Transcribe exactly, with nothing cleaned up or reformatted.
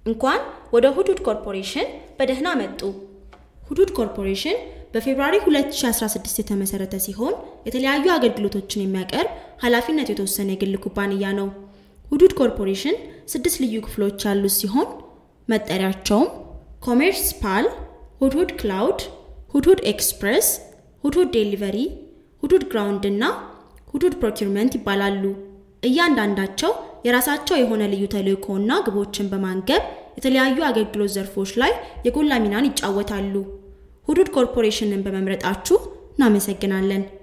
እንኳን ወደ ሁዱድ ኮርፖሬሽን በደህና መጡ። ሁዱድ ኮርፖሬሽን በፌብሩዋሪ ሁለት ሺህ አስራ ስድስት የተመሰረተ ሲሆን የተለያዩ አገልግሎቶችን የሚያቀርብ ኃላፊነቱ የተወሰነ የግል ኩባንያ ነው። ሁዱድ ኮርፖሬሽን ስድስት ልዩ ክፍሎች ያሉት ሲሆን መጠሪያቸውም ኮሜርስ ፓል፣ ሁዱድ ክላውድ፣ ሁዱድ ኤክስፕረስ፣ ሁዱድ ዴሊቨሪ፣ ሁዱድ ግራውንድ እና ሁዱድ ፕሮኪውርመንት ይባላሉ። እያንዳንዳቸው የራሳቸው የሆነ ልዩ ተልእኮና ግቦችን በማንገብ የተለያዩ አገልግሎት ዘርፎች ላይ የጎላ ሚናን ይጫወታሉ። ሁዱድ ኮርፖሬሽንን በመምረጣችሁ እናመሰግናለን።